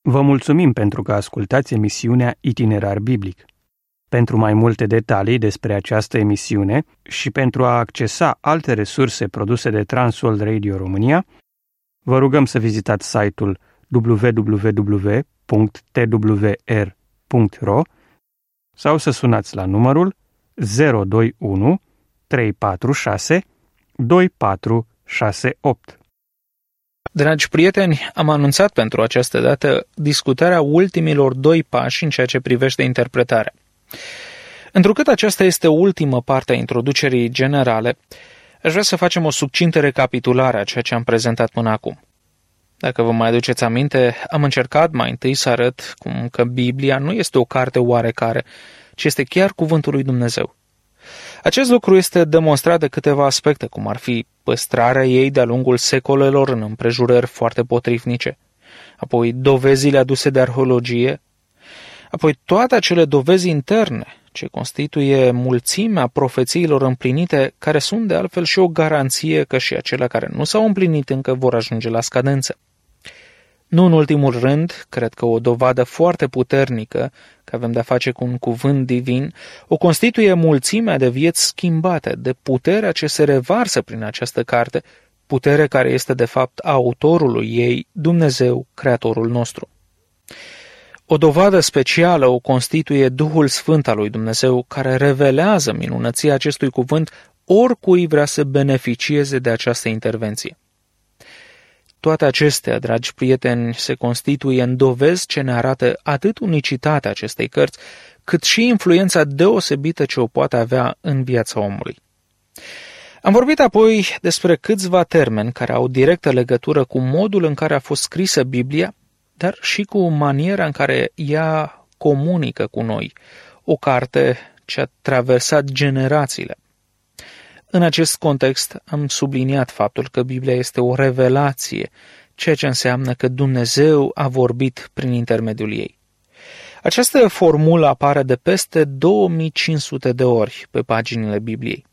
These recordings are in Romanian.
Vă mulțumim pentru că ascultați emisiunea Itinerar Biblic. Pentru mai multe detalii despre această emisiune și pentru a accesa alte resurse produse de Transworld Radio România, vă rugăm să vizitați site-ul www.twr.ro sau să sunați la numărul 021 346 2468. Dragi prieteni, am anunțat pentru această dată discutarea ultimilor 2 pași în ceea ce privește interpretarea. Întrucât aceasta este ultima parte a introducerii generale, aș vrea să facem o succintă recapitulare a ceea ce am prezentat până acum. Dacă vă mai aduceți aminte, am încercat mai întâi să arăt cum că Biblia nu este o carte oarecare, ci este chiar cuvântul lui Dumnezeu. Acest lucru este demonstrat de câteva aspecte, cum ar fi păstrarea ei de-a lungul secolelor în împrejurări foarte potrivnice, apoi dovezile aduse de arheologie, apoi toate acele dovezi interne ce constituie mulțimea profețiilor împlinite, care sunt de altfel și o garanție că și acelea care nu s-au împlinit încă vor ajunge la scadență. Nu în ultimul rând, cred că o dovadă foarte puternică că avem de-a face cu un cuvânt divin o constituie mulțimea de vieți schimbate, de puterea ce se revarsă prin această carte, putere care este de fapt a autorului ei, Dumnezeu, Creatorul nostru. O dovadă specială o constituie Duhul Sfânt al lui Dumnezeu, care revelează minunăția acestui cuvânt oricui vrea să beneficieze de această intervenție. Toate acestea, dragi prieteni, se constituie în dovezi ce ne arată atât unicitatea acestei cărți, cât și influența deosebită ce o poate avea în viața omului. Am vorbit apoi despre câțiva termeni care au directă legătură cu modul în care a fost scrisă Biblia, dar și cu maniera în care ea comunică cu noi, o carte ce a traversat generațiile. În acest context am subliniat faptul că Biblia este o revelație, ceea ce înseamnă că Dumnezeu a vorbit prin intermediul ei. Această formulă apare de peste 2500 de ori pe paginile Bibliei.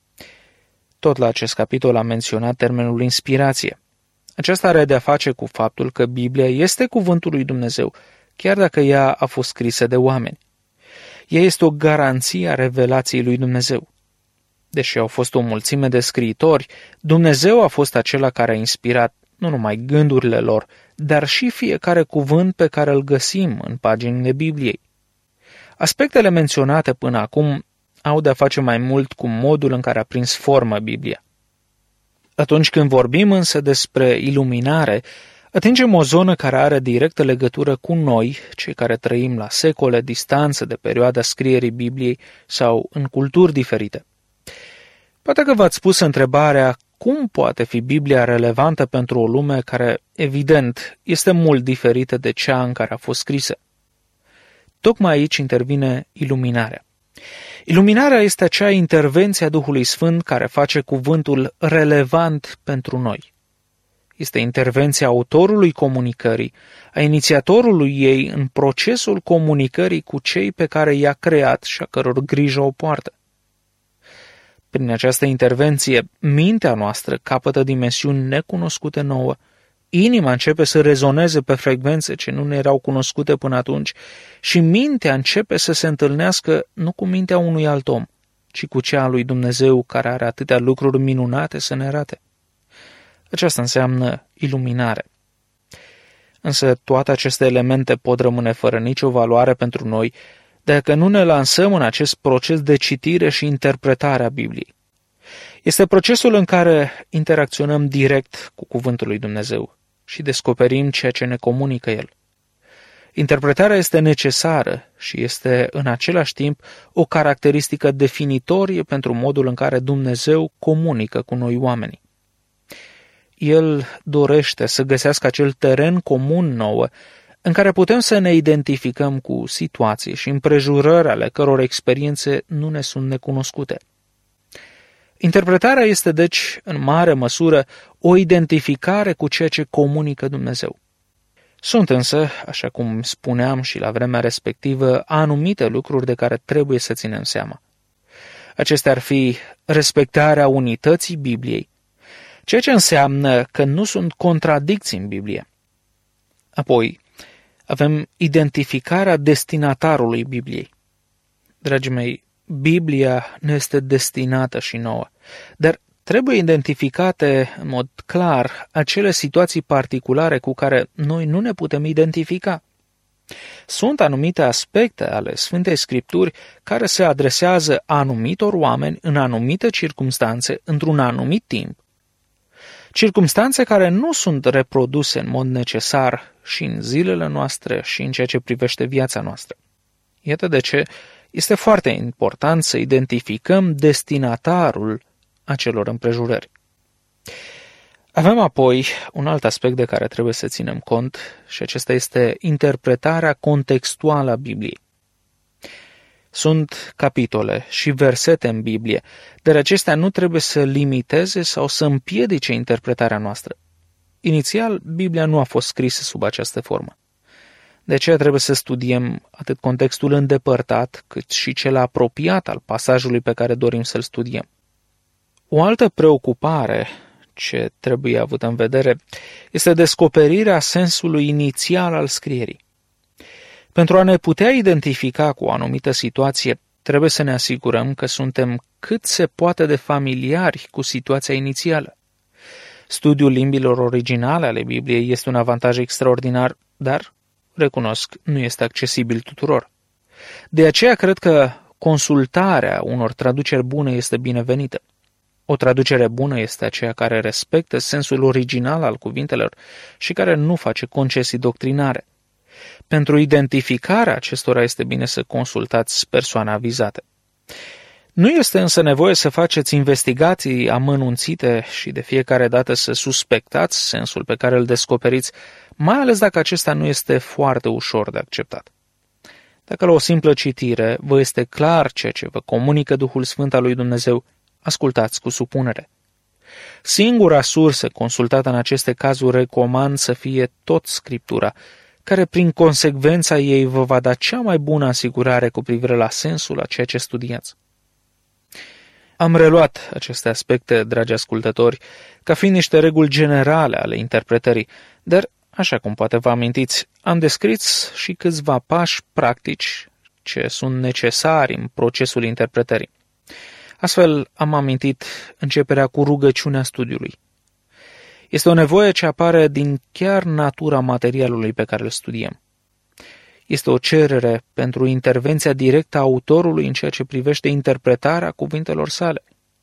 Tot la acest capitol am menționat termenul inspirație. Aceasta are de-a face cu faptul că Biblia este cuvântul lui Dumnezeu, chiar dacă ea a fost scrisă de oameni. Ea este o garanție a revelației lui Dumnezeu. Deși au fost o mulțime de scriitori, Dumnezeu a fost acela care a inspirat nu numai gândurile lor, dar și fiecare cuvânt pe care îl găsim în paginile Bibliei. Aspectele menționate până acum au de-a face mai mult cu modul în care a prins formă Biblia. Atunci când vorbim însă despre iluminare, atingem o zonă care are directă legătură cu noi, cei care trăim la secole distanță de perioada scrierii Bibliei sau în culturi diferite. Poate că v-ați pus întrebarea cum poate fi Biblia relevantă pentru o lume care, evident, este mult diferită de cea în care a fost scrisă. Tocmai aici intervine iluminarea. Iluminarea este acea intervenție a Duhului Sfânt care face cuvântul relevant pentru noi. Este intervenția autorului comunicării, a inițiatorului ei în procesul comunicării cu cei pe care i-a creat și a căror grijă o poartă. Prin această intervenție, mintea noastră capătă dimensiuni necunoscute nouă, inima începe să rezoneze pe frecvențe ce nu ne erau cunoscute până atunci și mintea începe să se întâlnească nu cu mintea unui alt om, ci cu cea a lui Dumnezeu care are atâtea lucruri minunate să ne arate. Aceasta înseamnă iluminare. Însă toate aceste elemente pot rămâne fără nicio valoare pentru noi dacă nu ne lansăm în acest proces de citire și interpretare a Bibliei. Este procesul în care interacționăm direct cu cuvântul lui Dumnezeu și descoperim ceea ce ne comunică El. Interpretarea este necesară și este în același timp o caracteristică definitorie pentru modul în care Dumnezeu comunică cu noi oamenii. El dorește să găsească acel teren comun nouă în care putem să ne identificăm cu situații și împrejurări ale căror experiențe nu ne sunt necunoscute. Interpretarea este, deci, în mare măsură, o identificare cu ceea ce comunică Dumnezeu. Sunt însă, așa cum spuneam și la vremea respectivă, anumite lucruri de care trebuie să ținem seama. Acestea ar fi respectarea unității Bibliei, ceea ce înseamnă că nu sunt contradicții în Biblie. Apoi, Avem identificarea destinatarului Bibliei. Dragii mei, Biblia ne este destinată și nouă, dar trebuie identificate în mod clar acele situații particulare cu care noi nu ne putem identifica. Sunt anumite aspecte ale Sfintei Scripturi care se adresează anumitor oameni în anumite circumstanțe, într-un anumit timp. Circumstanțe care nu sunt reproduse în mod necesar și în zilele noastre și în ceea ce privește viața noastră. Iată de ce este foarte important să identificăm destinatarul acelor împrejurări. Avem apoi un alt aspect de care trebuie să ținem cont și acesta este interpretarea contextuală a Bibliei. Sunt capitole și versete în Biblie, dar acestea nu trebuie să limiteze sau să împiedice interpretarea noastră. Inițial, Biblia nu a fost scrisă sub această formă. De aceea trebuie să studiem atât contextul îndepărtat, cât și cel apropiat al pasajului pe care dorim să-l studiem. O altă preocupare ce trebuie avut în vedere este descoperirea sensului inițial al scrierii. Pentru a ne putea identifica cu o anumită situație, trebuie să ne asigurăm că suntem cât se poate de familiari cu situația inițială. Studiul limbilor originale ale Bibliei este un avantaj extraordinar, dar, recunosc, nu este accesibil tuturor. De aceea cred că consultarea unor traduceri bune este binevenită. O traducere bună este aceea care respectă sensul original al cuvintelor și care nu face concesii doctrinare. Pentru identificarea acestora este bine să consultați persoana vizată. Nu este însă nevoie să faceți investigații amănunțite și de fiecare dată să suspectați sensul pe care îl descoperiți, mai ales dacă acesta nu este foarte ușor de acceptat. Dacă la o simplă citire vă este clar ceea ce vă comunică Duhul Sfânt al lui Dumnezeu, ascultați cu supunere. Singura sursă consultată în aceste cazuri recomand să fie tot Scriptura, care prin consecvența ei vă va da cea mai bună asigurare cu privire la sensul a ceea ce studiați. Am reluat aceste aspecte, dragi ascultători, ca fiind niște reguli generale ale interpretării, dar, așa cum poate vă amintiți, am descris și câțiva pași practici ce sunt necesari în procesul interpretării. Astfel, am amintit începerea cu rugăciunea studiului. Este o nevoie ce apare din chiar natura materialului pe care îl studiem. Este o cerere pentru intervenția directă a autorului în ceea ce privește interpretarea cuvintelor sale.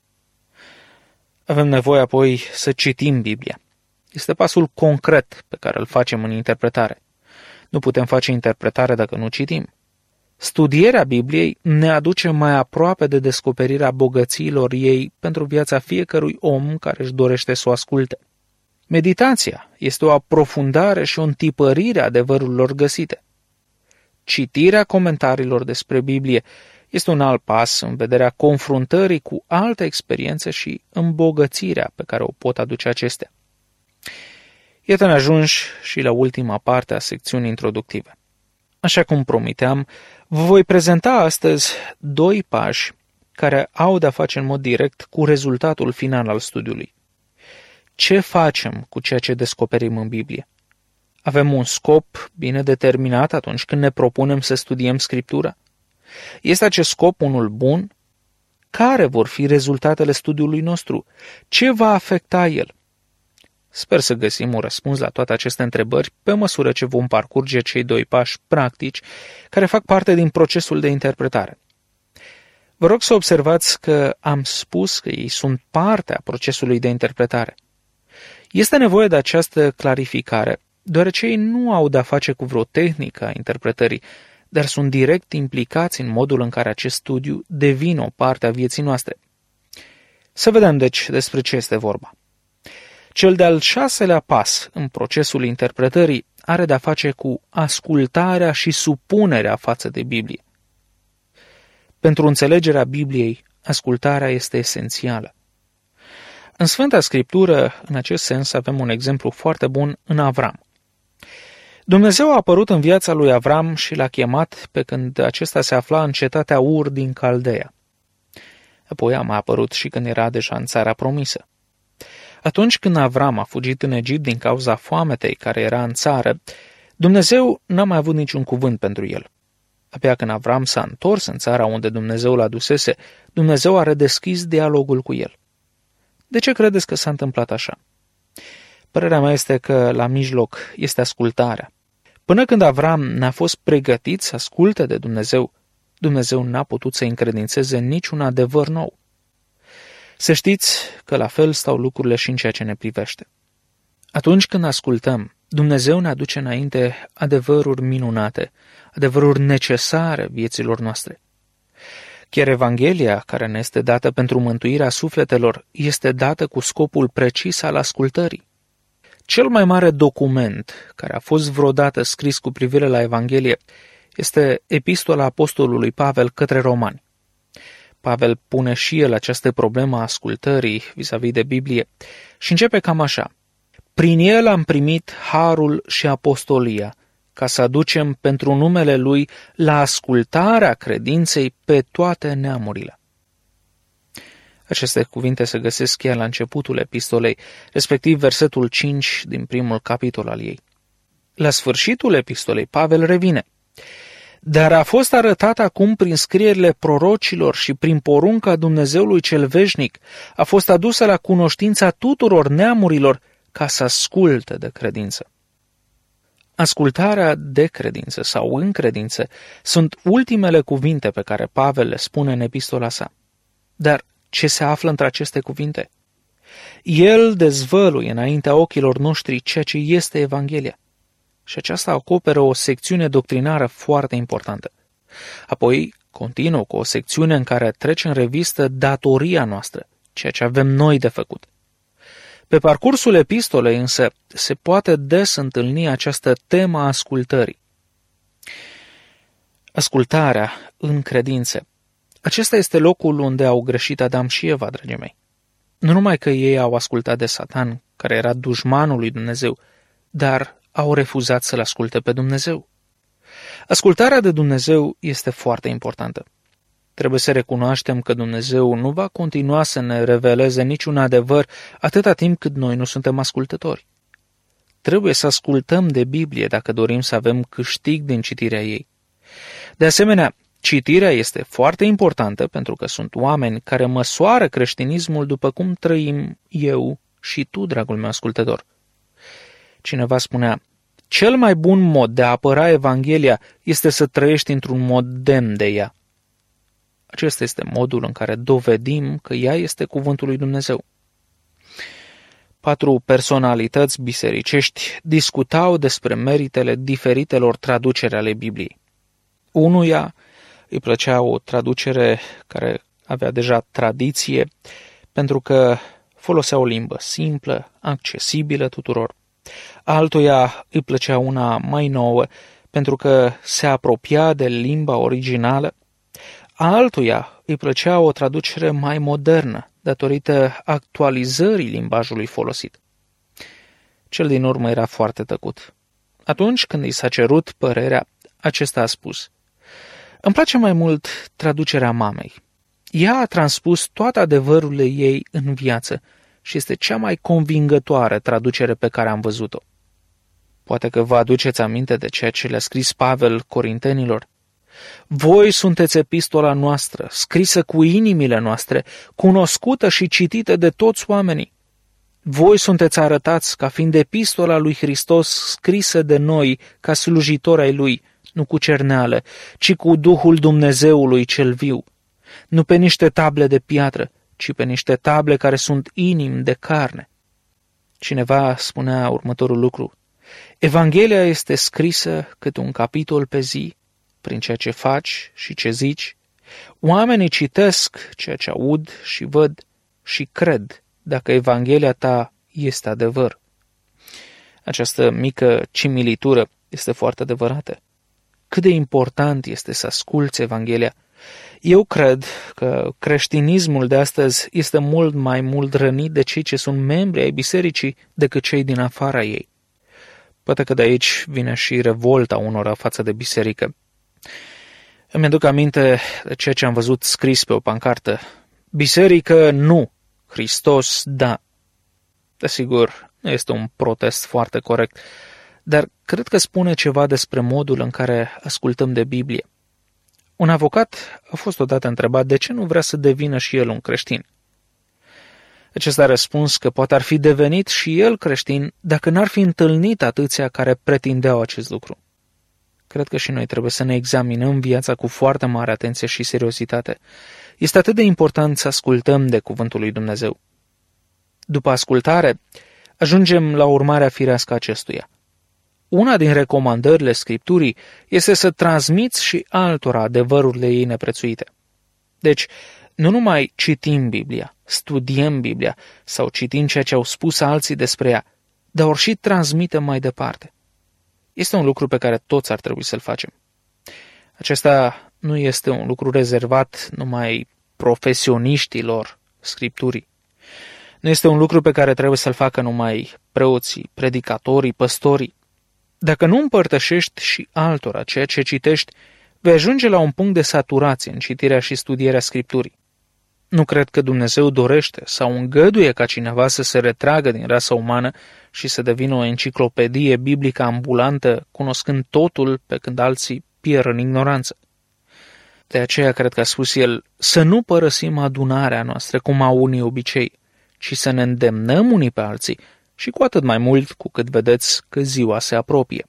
Avem nevoie apoi să citim Biblia. Este pasul concret pe care îl facem în interpretare. Nu putem face interpretare dacă nu citim. Studierea Bibliei ne aduce mai aproape de descoperirea bogățiilor ei pentru viața fiecărui om care își dorește să o asculte. Meditația este o aprofundare și o întipărire a adevărurilor găsite. Citirea comentariilor despre Biblie este un alt pas în vederea confruntării cu alte experiențe și îmbogățirea pe care o pot aduce acestea. Iată-ne ajunși și la ultima parte a secțiunii introductive. Așa cum promiteam, vă voi prezenta astăzi 2 pași care au de-a face în mod direct cu rezultatul final al studiului. Ce facem cu ceea ce descoperim în Biblie? Avem un scop bine determinat atunci când ne propunem să studiem Scriptura? Este acest scop unul bun? Care vor fi rezultatele studiului nostru? Ce va afecta el? Sper să găsim un răspuns la toate aceste întrebări pe măsură ce vom parcurge cei 2 pași practici care fac parte din procesul de interpretare. Vă rog să observați că am spus că ei sunt parte a procesului de interpretare. Este nevoie de această clarificare, deoarece ei nu au de-a face cu vreo tehnică a interpretării, dar sunt direct implicați în modul în care acest studiu devine o parte a vieții noastre. Să vedem, deci, despre ce este vorba. Cel de-al 6-lea pas în procesul interpretării are de-a face cu ascultarea și supunerea față de Biblie. Pentru înțelegerea Bibliei, ascultarea este esențială. În Sfânta Scriptură, în acest sens, avem un exemplu foarte bun în Avram. Dumnezeu a apărut în viața lui Avram și l-a chemat pe când acesta se afla în cetatea Ur din Caldeea. Apoi a mai apărut și când era deja în țara promisă. Atunci când Avram a fugit în Egipt din cauza foametei care era în țară, Dumnezeu n-a mai avut niciun cuvânt pentru el. Abia când Avram s-a întors în țara unde Dumnezeu l-a dusese, Dumnezeu a redeschis dialogul cu el. De ce credeți că s-a întâmplat așa? Părerea mea este că la mijloc este ascultarea. Până când Avram n-a fost pregătit să asculte de Dumnezeu, Dumnezeu n-a putut să încredințeze niciun adevăr nou. Să știți că la fel stau lucrurile și în ceea ce ne privește. Atunci când ascultăm, Dumnezeu ne aduce înainte adevăruri minunate, adevăruri necesare vieților noastre. Chiar Evanghelia, care ne este dată pentru mântuirea sufletelor, este dată cu scopul precis al ascultării. Cel mai mare document care a fost vreodată scris cu privire la Evanghelie este Epistola Apostolului Pavel către Romani. Pavel pune și el această problemă a ascultării vis-a-vis de Biblie și începe cam așa. Prin el am primit harul și apostolia, ca să aducem pentru numele lui la ascultarea credinței pe toate neamurile. Aceste cuvinte se găsesc chiar la începutul epistolei, respectiv versetul 5 din primul capitol al ei. La sfârșitul epistolei, Pavel revine. Dar a fost arătat acum prin scrierile prorocilor și prin porunca Dumnezeului cel veșnic, a fost adusă la cunoștința tuturor neamurilor ca să asculte de credință. Ascultarea de credință sau în credință sunt ultimele cuvinte pe care Pavel le spune în epistola sa. Dar ce se află între aceste cuvinte? El dezvăluie înaintea ochilor noștri ceea ce este Evanghelia. Și aceasta acoperă o secțiune doctrinară foarte importantă. Apoi continuă cu o secțiune în care trece în revistă datoria noastră, ceea ce avem noi de făcut. Pe parcursul epistolei însă se poate des întâlni această temă a ascultării. Ascultarea în credință. Acesta este locul unde au greșit Adam și Eva, dragii mei. Nu numai că ei au ascultat de Satan, care era dușmanul lui Dumnezeu, dar au refuzat să-L asculte pe Dumnezeu. Ascultarea de Dumnezeu este foarte importantă. Trebuie să recunoaștem că Dumnezeu nu va continua să ne reveleze niciun adevăr atâta timp cât noi nu suntem ascultători. Trebuie să ascultăm de Biblie dacă dorim să avem câștig din citirea ei. De asemenea, citirea este foarte importantă pentru că sunt oameni care măsoară creștinismul după cum trăim eu și tu, dragul meu ascultător. Cineva spunea, cel mai bun mod de a apăra Evanghelia este să trăiești într-un mod demn de ea. Acesta este modul în care dovedim că ea este cuvântul lui Dumnezeu. 4 personalități bisericești discutau despre meritele diferitelor traduceri ale Bibliei. Unuia îi plăcea o traducere care avea deja tradiție, pentru că folosea o limbă simplă, accesibilă tuturor. Altuia îi plăcea una mai nouă, pentru că se apropia de limba originală. Altuia îi plăcea o traducere mai modernă, datorită actualizării limbajului folosit. Cel din urmă era foarte tăcut. Atunci când i s-a cerut părerea, acesta a spus, îmi place mai mult traducerea mamei. Ea a transpus toate adevărurile ei în viață și este cea mai convingătoare traducere pe care am văzut-o. Poate că vă aduceți aminte de ceea ce le-a scris Pavel Corintenilor. Voi sunteți epistola noastră, scrisă cu inimile noastre, cunoscută și citită de toți oamenii. Voi sunteți arătați ca fiind epistola lui Hristos scrisă de noi ca slujitori ai Lui, nu cu cerneală, ci cu Duhul Dumnezeului cel viu, nu pe niște table de piatră, ci pe niște table care sunt inimi de carne. Cineva spunea următorul lucru, Evanghelia este scrisă cât un capitol pe zi, prin ceea ce faci și ce zici. Oamenii citesc ceea ce aud și văd și cred dacă Evanghelia ta este adevăr. Această mică similitură este foarte adevărată. Cât de important este să asculți Evanghelia. Eu cred că creștinismul de astăzi este mult mai mult rănit de cei ce sunt membri ai bisericii decât cei din afara ei. Poate că de aici vine și revolta unora față de biserică. Îmi aduc aminte de ceea ce am văzut scris pe o pancartă. Biserică nu, Hristos da. Desigur, nu este un protest foarte corect, dar cred că spune ceva despre modul în care ascultăm de Biblie. Un avocat a fost odată întrebat de ce nu vrea să devină și el un creștin. Acesta a răspuns că poate ar fi devenit și el creștin dacă n-ar fi întâlnit atâția care pretindeau acest lucru. Cred că și noi trebuie să ne examinăm viața cu foarte mare atenție și seriozitate. Este atât de important să ascultăm de cuvântul lui Dumnezeu. După ascultare, ajungem la urmarea firească acestuia. Una din recomandările Scripturii este să transmiți și altora adevărurile ei neprețuite. Deci, nu numai citim Biblia, studiem Biblia sau citim ceea ce au spus alții despre ea, dar ori și transmitem mai departe. Este un lucru pe care toți ar trebui să-l facem. Acesta nu este un lucru rezervat numai profesioniștilor Scripturii. Nu este un lucru pe care trebuie să-l facă numai preoții, predicatorii, păstorii. Dacă nu împărtășești și altora ceea ce citești, vei ajunge la un punct de saturație în citirea și studierea Scripturii. Nu cred că Dumnezeu dorește sau îngăduie ca cineva să se retragă din rasa umană și să devină o enciclopedie biblică ambulantă, cunoscând totul, pe când alții pierd în ignoranță. De aceea cred că a spus el să nu părăsim adunarea noastră cum au unii obicei, ci să ne îndemnăm unii pe alții și cu atât mai mult cu cât vedeți că ziua se apropie.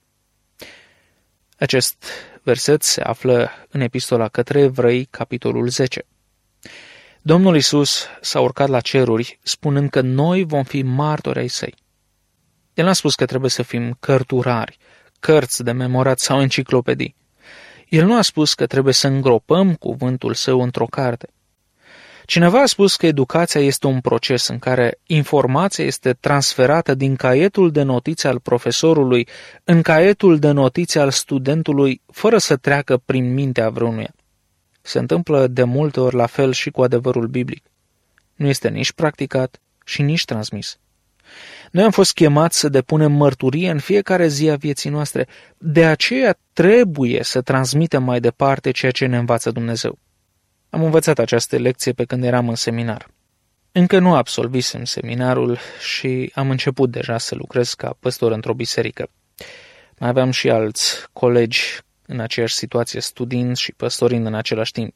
Acest verset se află în Epistola către Evrei, capitolul 10. Domnul Iisus s-a urcat la ceruri spunând că noi vom fi martori ai săi. El n-a spus că trebuie să fim cărturari, cărți de memorat sau enciclopedii. El nu a spus că trebuie să îngropăm cuvântul său într-o carte. Cineva a spus că educația este un proces în care informația este transferată din caietul de notițe al profesorului în caietul de notițe al studentului, fără să treacă prin mintea vreunuia. Se întâmplă de multe ori la fel și cu adevărul biblic. Nu este nici practicat și nici transmis. Noi am fost chemați să depunem mărturie în fiecare zi a vieții noastre. De aceea trebuie să transmitem mai departe ceea ce ne învață Dumnezeu. Am învățat această lecție pe când eram în seminar. Încă nu absolvisem seminarul și am început deja să lucrez ca păstor într-o biserică. Mai aveam și alți colegi în aceeași situație, studiind și păstorind în același timp.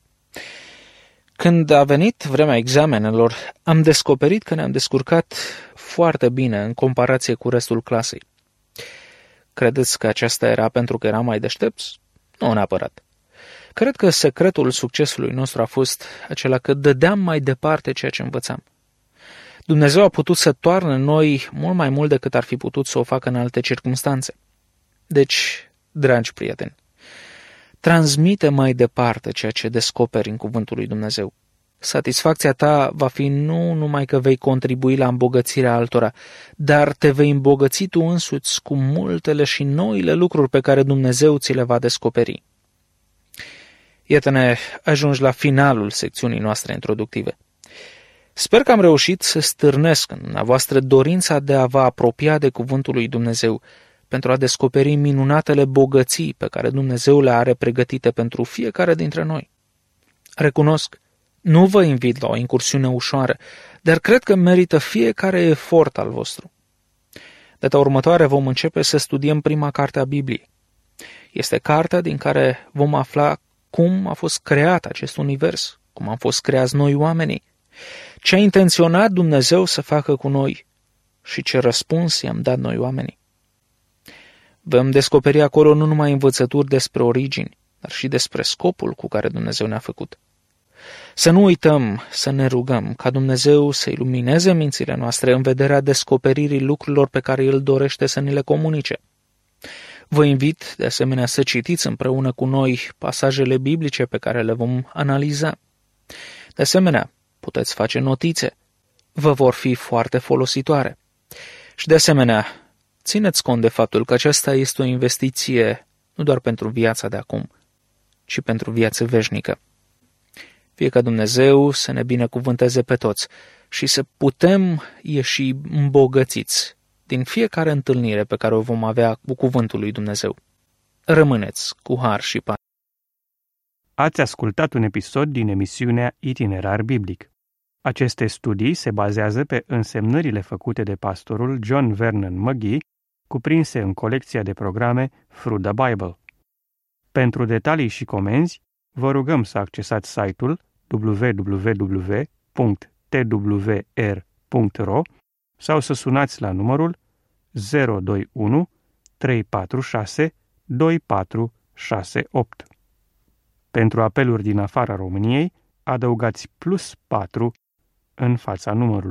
Când a venit vremea examenelor, am descoperit că ne-am descurcat foarte bine în comparație cu restul clasei. Credeți că aceasta era pentru că eram mai deștepți? Nu neapărat. Cred că secretul succesului nostru a fost acela că dădeam mai departe ceea ce învățam. Dumnezeu a putut să toarne în noi mult mai mult decât ar fi putut să o facă în alte circumstanțe. Deci, dragi prieteni, transmite mai departe ceea ce descoperi în cuvântul lui Dumnezeu. Satisfacția ta va fi nu numai că vei contribui la îmbogățirea altora, dar te vei îmbogăți tu însuți cu multele și noile lucruri pe care Dumnezeu ți le va descoperi. Iată-ne ajungi la finalul secțiunii noastre introductive. Sper că am reușit să stârnesc în dumneavoastră dorința de a vă apropia de cuvântul lui Dumnezeu pentru a descoperi minunatele bogății pe care Dumnezeu le are pregătite pentru fiecare dintre noi. Recunosc, nu vă invit la o incursiune ușoară, dar cred că merită fiecare efort al vostru. Data următoare vom începe să studiem prima carte a Bibliei. Este cartea din care vom afla cum a fost creat acest univers, cum am fost creați noi oamenii, ce a intenționat Dumnezeu să facă cu noi și ce răspuns i-am dat noi oamenii. Vom descoperi acolo nu numai învățături despre origini, dar și despre scopul cu care Dumnezeu ne-a făcut. Să nu uităm să ne rugăm ca Dumnezeu să ilumineze mințile noastre în vederea descoperirii lucrurilor pe care El dorește să ni le comunice. Vă invit, de asemenea, să citiți împreună cu noi pasajele biblice pe care le vom analiza. De asemenea, puteți face notițe. Vă vor fi foarte folositoare. Și de asemenea, țineți cont de faptul că aceasta este o investiție nu doar pentru viața de acum, ci pentru viață veșnică. Fie ca Dumnezeu să ne binecuvânteze pe toți și să putem ieși îmbogățiți din fiecare întâlnire pe care o vom avea cu cuvântul lui Dumnezeu. Rămâneți cu har și pace. Ați ascultat un episod din emisiunea Itinerar Biblic. Aceste studii se bazează pe însemnările făcute de pastorul John Vernon McGee cuprinse în colecția de programe Through the Bible. Pentru detalii și comenzi, vă rugăm să accesați site-ul www.twr.ro sau să sunați la numărul 021 346 2468. Pentru apeluri din afara României, adăugați +4 în fața numărului.